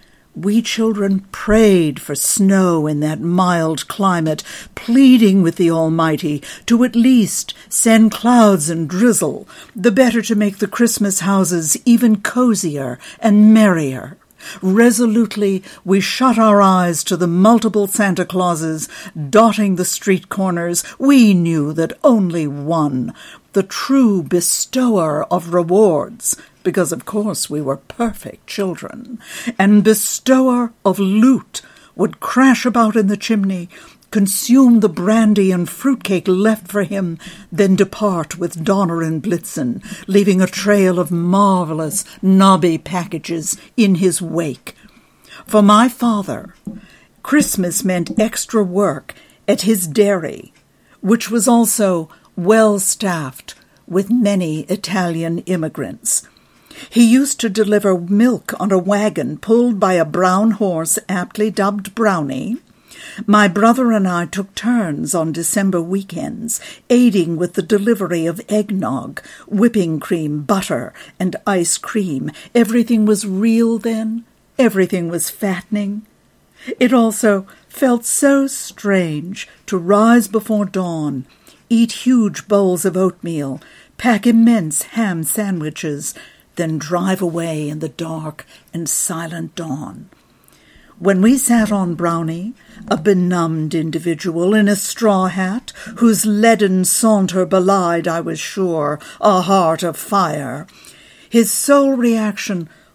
We children prayed for snow in that mild climate, pleading with the Almighty to at least send clouds and drizzle, the better to make the Christmas houses even cozier and merrier. Resolutely, we shut our eyes to the multiple Santa Clauses dotting the street corners. We knew that only one, the true bestower of rewards, because of course we were perfect children, and bestower of loot, would crash about in the chimney, consume the brandy and fruitcake left for him, then depart with Donner and Blitzen, leaving a trail of marvelous, knobby packages in his wake. For my father, Christmas meant extra work at his dairy, which was also well-staffed with many Italian immigrants. He used to deliver milk on a wagon pulled by a brown horse aptly dubbed Brownie. My brother and I took turns on December weekends, aiding with the delivery of eggnog, whipping cream, butter, and ice cream. Everything was real then. Everything was fattening. It also felt so strange to rise before dawn, eat huge bowls of oatmeal, pack immense ham sandwiches, then drive away in the dark and silent dawn. When we sat on Brownie, a benumbed individual in a straw hat, whose leaden saunter belied, I was sure, a heart of fire, his sole reaction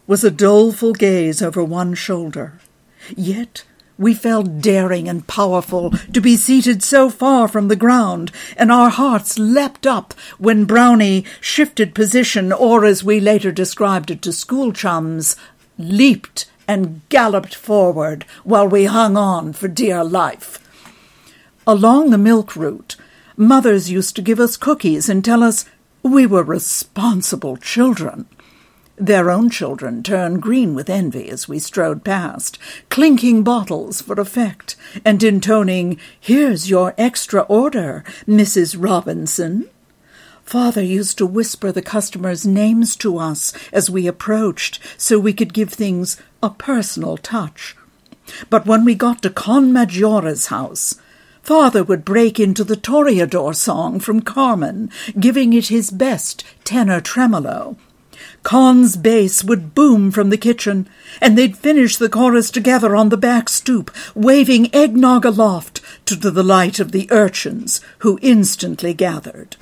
was a doleful gaze over one shoulder. Yet we felt daring and powerful to be seated so far from the ground, and our hearts leapt up when Brownie shifted position, or as we later described it to school chums, leaped and galloped forward while we hung on for dear life. Along the milk route, mothers used to give us cookies and tell us we were responsible children. Their own children turned green with envy as we strode past, clinking bottles for effect and intoning, "Here's your extra order, Mrs. Robinson." Father used to whisper the customers' names to us as we approached so we could give things a personal touch. But when we got to Con Maggiora's house, Father would break into the Toreador song from Carmen, giving it his best tenor tremolo. Con's bass would boom from the kitchen, and they'd finish the chorus together on the back stoop, waving eggnog aloft to the delight of the urchins, who instantly gathered.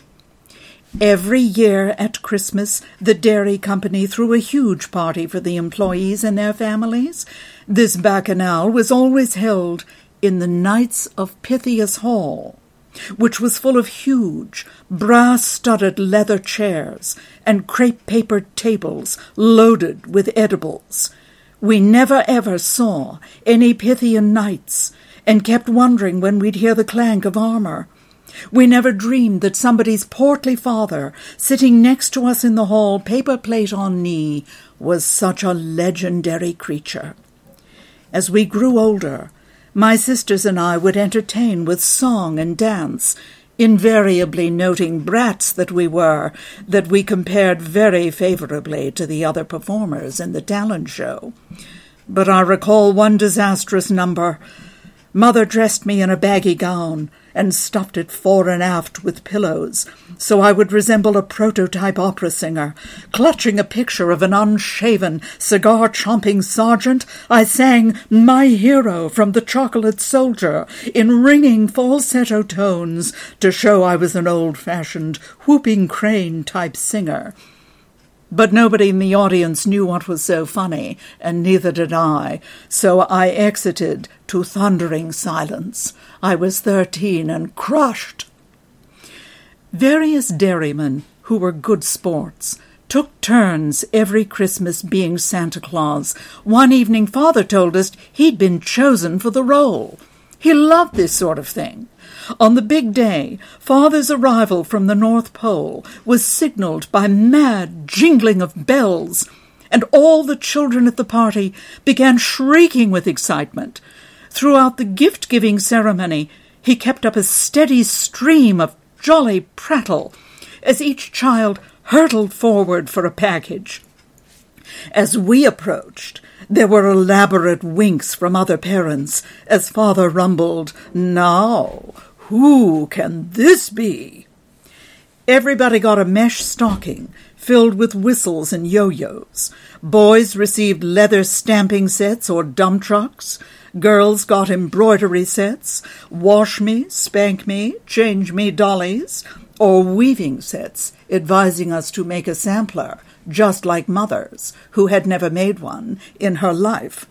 Every year at Christmas, the dairy company threw a huge party for the employees and their families. This bacchanal was always held in the Knights of Pythias Hall, which was full of huge, brass-studded leather chairs and crepe-papered tables loaded with edibles. We never ever saw any Pythian knights, and kept wondering when we'd hear the clank of armor. We never dreamed that somebody's portly father, sitting next to us in the hall, paper plate on knee, was such a legendary creature. As we grew older, my sisters and I would entertain with song and dance, invariably noting brats that we were, that we compared very favorably to the other performers in the talent show. But I recall one disastrous number. Mother dressed me in a baggy gown and stuffed it fore and aft with pillows, so I would resemble a prototype opera singer. Clutching a picture of an unshaven, cigar-chomping sergeant, I sang My Hero from The Chocolate Soldier in ringing falsetto tones to show I was an old-fashioned whooping crane-type singer. But nobody in the audience knew what was so funny, and neither did I, so I exited to thundering silence. I was 13 and crushed. Various dairymen who were good sports took turns every Christmas being Santa Claus. One evening Father told us he'd been chosen for the role. He loved this sort of thing. On the big day, Father's arrival from the North Pole was signaled by mad jingling of bells, and all the children at the party began shrieking with excitement. Throughout the gift-giving ceremony, he kept up a steady stream of jolly prattle as each child hurtled forward for a package. As we approached, there were elaborate winks from other parents as Father rumbled, "Now, who can this be?" Everybody got a mesh stocking filled with whistles and yo-yos. Boys received leather stamping sets or dump trucks. Girls got embroidery sets, wash me, spank me, change me dollies, or weaving sets advising us to make a sampler, just like Mother's, who had never made one in her life.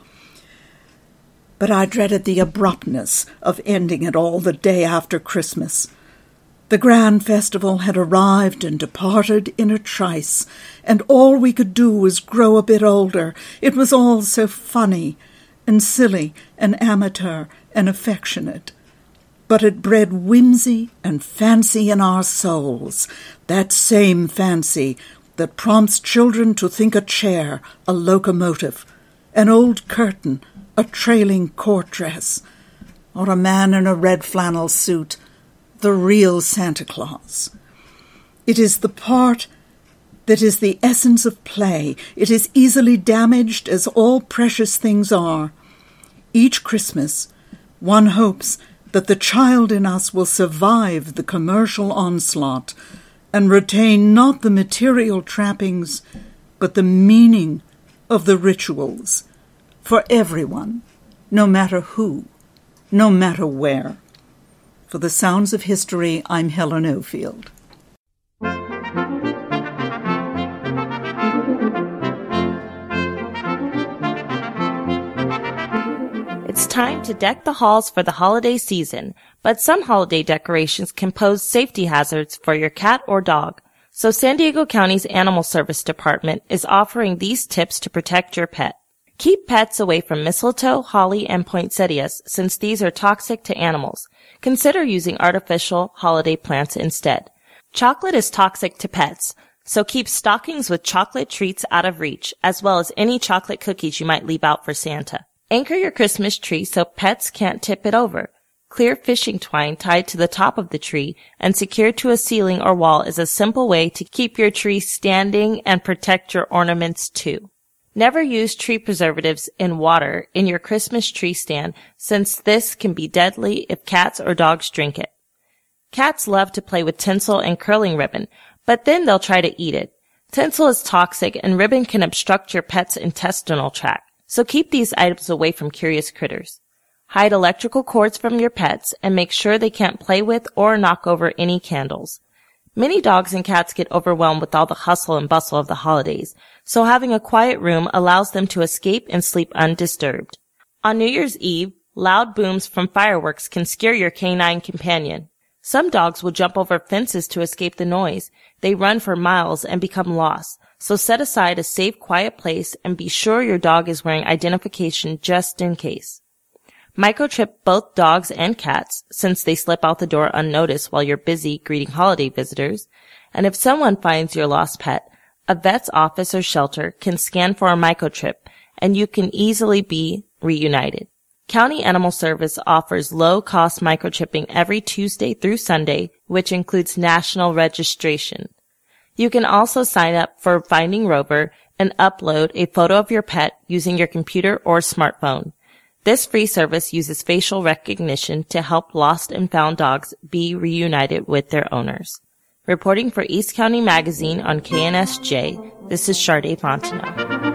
But I dreaded the abruptness of ending it all the day after Christmas. The grand festival had arrived and departed in a trice, and all we could do was grow a bit older. It was all so funny and silly and amateur and affectionate. But it bred whimsy and fancy in our souls, that same fancy that prompts children to think a chair a locomotive, an old curtain a trailing court dress, or a man in a red flannel suit the real Santa Claus. It is the part that is the essence of play. It is easily damaged, as all precious things are. Each Christmas, one hopes that the child in us will survive the commercial onslaught and retain not the material trappings, but the meaning of the rituals for everyone, no matter who, no matter where. For the Sounds of History, I'm Helen Ofield. time to deck the halls for the holiday season, but some holiday decorations can pose safety hazards for your cat or dog. So San Diego County's Animal Service Department is offering these tips to protect your pet. Keep pets away from mistletoe, holly, and poinsettias since these are toxic to animals. Consider using artificial holiday plants instead. Chocolate is toxic to pets, so keep stockings with chocolate treats out of reach, as well as any chocolate cookies you might leave out for Santa. Anchor your Christmas tree so pets can't tip it over. Clear fishing twine tied to the top of the tree and secured to a ceiling or wall is a simple way to keep your tree standing and protect your ornaments too. Never use tree preservatives in water in your Christmas tree stand, since this can be deadly if cats or dogs drink it. Cats love to play with tinsel and curling ribbon, but then they'll try to eat it. Tinsel is toxic and ribbon can obstruct your pet's intestinal tract, so keep these items away from curious critters. Hide electrical cords from your pets and make sure they can't play with or knock over any candles. Many dogs and cats get overwhelmed with all the hustle and bustle of the holidays, so having a quiet room allows them to escape and sleep undisturbed. On New Year's Eve, loud booms from fireworks can scare your canine companion. Some dogs will jump over fences to escape the noise. They run for miles and become lost, so set aside a safe, quiet place and be sure your dog is wearing identification just in case. Microchip both dogs and cats, since they slip out the door unnoticed while you're busy greeting holiday visitors. And if someone finds your lost pet, a vet's office or shelter can scan for a microchip, and you can easily be reunited. County Animal Service offers low-cost microchipping every Tuesday through Sunday, which includes national registration. You can also sign up for Finding Rover and upload a photo of your pet using your computer or smartphone. This free service uses facial recognition to help lost and found dogs be reunited with their owners. Reporting for East County Magazine on KNSJ, this is Sade Fontenot.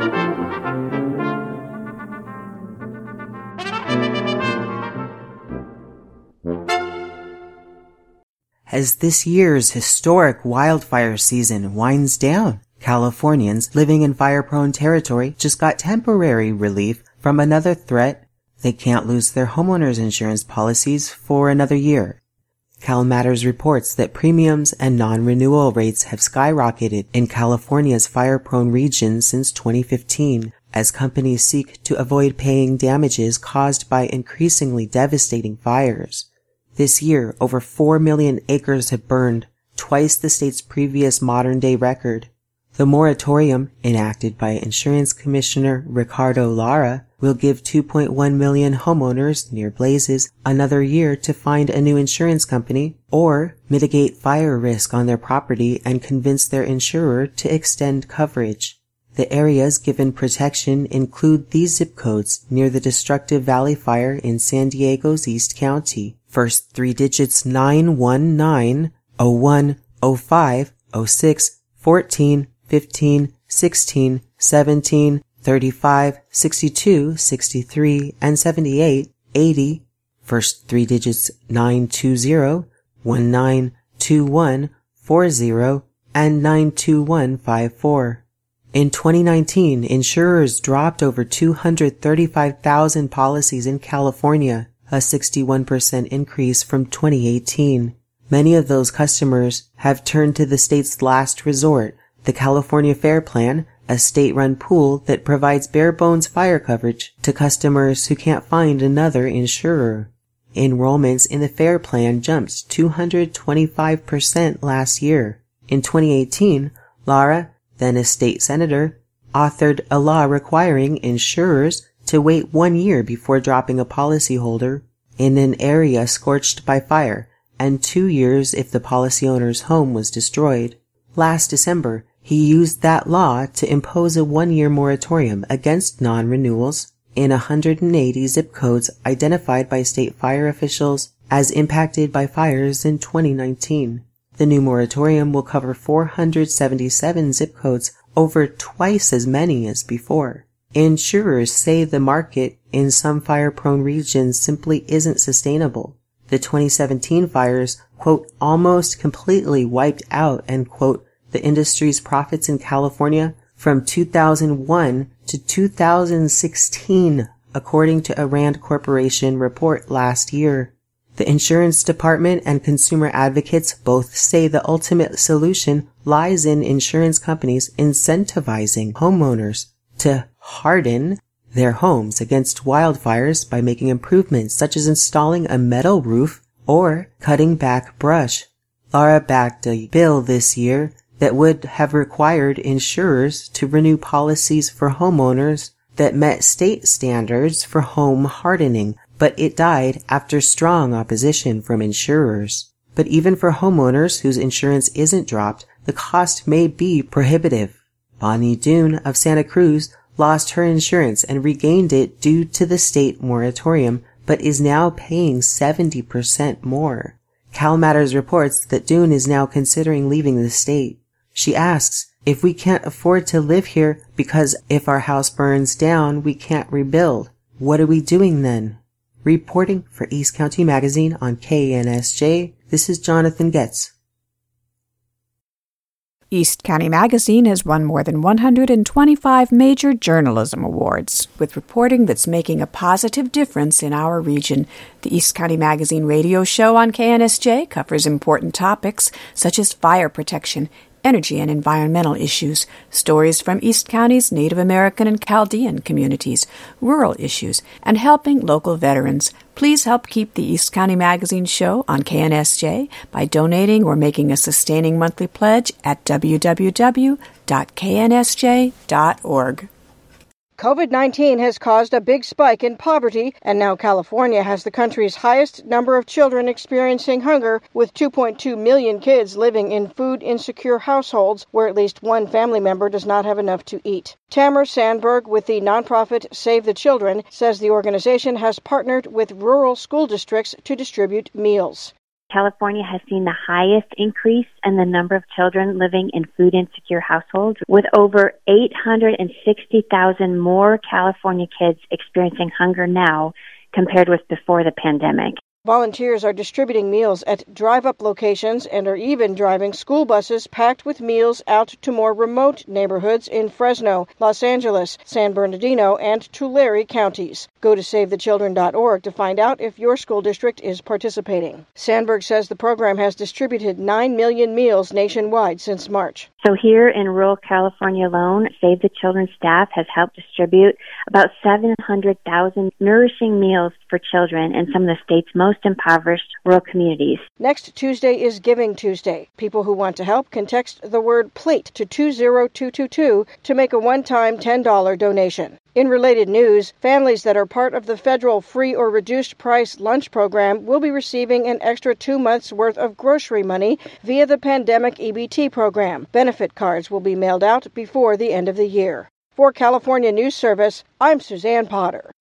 As this year's historic wildfire season winds down, Californians living in fire-prone territory just got temporary relief from another threat. They can't lose their homeowners insurance policies for another year. CalMatters reports that premiums and non-renewal rates have skyrocketed in California's fire-prone region since 2015, as companies seek to avoid paying damages caused by increasingly devastating fires. This year, over 4 million acres have burned, twice the state's previous modern-day record. The moratorium, enacted by Insurance Commissioner Ricardo Lara, will give 2.1 million homeowners near blazes another year to find a new insurance company or mitigate fire risk on their property and convince their insurer to extend coverage. The areas given protection include these zip codes near the destructive Valley Fire in San Diego's East County. First 3 digits 919, 01, 05, 06, 14, 15, 16, 17, 35, 62, 63, and 78, 80. First 3 digits 920, 1921, 40, and 92154. In 2019, insurers dropped over 235,000 policies in California, a 61% increase from 2018. Many of those customers have turned to the state's last resort, the California Fair Plan, a state-run pool that provides bare-bones fire coverage to customers who can't find another insurer. Enrollments in the Fair Plan jumped 225% last year. In 2018, Lara, then a state senator, authored a law requiring insurers to wait 1 year before dropping a policyholder in an area scorched by fire, and 2 years if the policy owner's home was destroyed. Last December, he used that law to impose a 1-year moratorium against non-renewals in 180 zip codes identified by state fire officials as impacted by fires in 2019. The new moratorium will cover 477 zip codes, over twice as many as before. Insurers say the market in some fire-prone regions simply isn't sustainable. The 2017 fires, quote, almost completely wiped out, end quote, the industry's profits in California from 2001 to 2016 according to a Rand Corporation report last year. The insurance department and consumer advocates both say the ultimate solution lies in insurance companies incentivizing homeowners to harden their homes against wildfires by making improvements such as installing a metal roof or cutting back brush. Laura backed a bill this year that would have required insurers to renew policies for homeowners that met state standards for home hardening, but it died after strong opposition from insurers. But even for homeowners whose insurance isn't dropped, the cost may be prohibitive. Bonnie Doon of Santa Cruz lost her insurance and regained it due to the state moratorium, but is now paying 70% more. Cal Matters reports that Doon is now considering leaving the state. She asks, if we can't afford to live here because if our house burns down, we can't rebuild, what are we doing then? Reporting for East County Magazine on KNSJ, this is Jonathan Getz. East County Magazine has won more than 125 major journalism awards, with reporting that's making a positive difference in our region. The East County Magazine radio show on KNSJ covers important topics such as fire protection, energy and environmental issues, stories from East County's Native American and Chaldean communities, rural issues, and helping local veterans. Please help keep the East County Magazine show on KNSJ by donating or making a sustaining monthly pledge at www.knsj.org. COVID-19 has caused a big spike in poverty, and now California has the country's highest number of children experiencing hunger, with 2.2 million kids living in food-insecure households where at least one family member does not have enough to eat. Tamara Sandberg with the nonprofit Save the Children says the organization has partnered with rural school districts to distribute meals. California has seen the highest increase in the number of children living in food-insecure households, with over 860,000 more California kids experiencing hunger now compared with before the pandemic. Volunteers are distributing meals at drive-up locations and are even driving school buses packed with meals out to more remote neighborhoods in Fresno, Los Angeles, San Bernardino, and Tulare counties. Go to SaveTheChildren.org to find out if your school district is participating. Sandberg says the program has distributed 9 million meals nationwide since March. So here in rural California alone, Save the Children staff has helped distribute about 700,000 nourishing meals for children in some of the state's most impoverished rural communities. Next Tuesday is Giving Tuesday. People who want to help can text the word PLATE to 20222 to make a one-time $10 donation. In related news, families that are part of the federal free or reduced price lunch program will be receiving an extra 2 months' worth of grocery money via the pandemic EBT program. Benefit cards will be mailed out before the end of the year. For California News Service, I'm Suzanne Potter.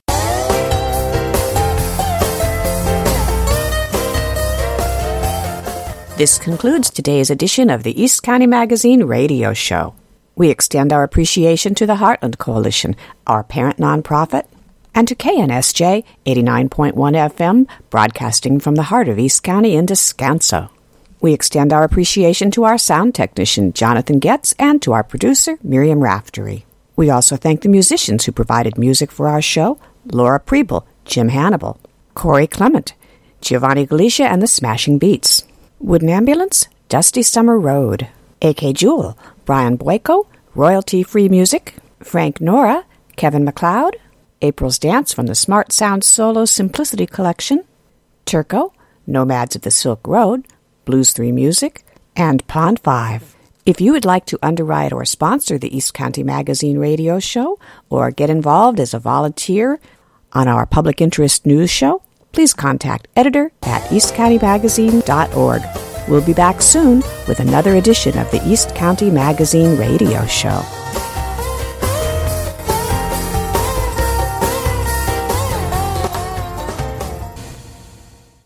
This concludes today's edition of the East County Magazine radio show. We extend our appreciation to the Heartland Coalition, our parent nonprofit, and to KNSJ 89.1 FM, broadcasting from the heart of East County in Descanso. We extend our appreciation to our sound technician, Jonathan Getz, and to our producer, Miriam Raftery. We also thank the musicians who provided music for our show, Laura Preble, Jim Hannibal, Corey Clement, Giovanni Galicia and the Smashing Beats, Wooden Ambulance, Dusty Summer Road, A.K. Jewel, Brian Boyko, Royalty-Free Music, Frank Nora, Kevin MacLeod, April's Dance from the Smart Sound Solo Simplicity Collection, Turco, Nomads of the Silk Road, Blues 3 Music, and Pond 5. If you would like to underwrite or sponsor the East County Magazine radio show or get involved as a volunteer on our public interest news show, please contact editor@eastcountymagazine.org. We'll be back soon with another edition of the East County Magazine radio show.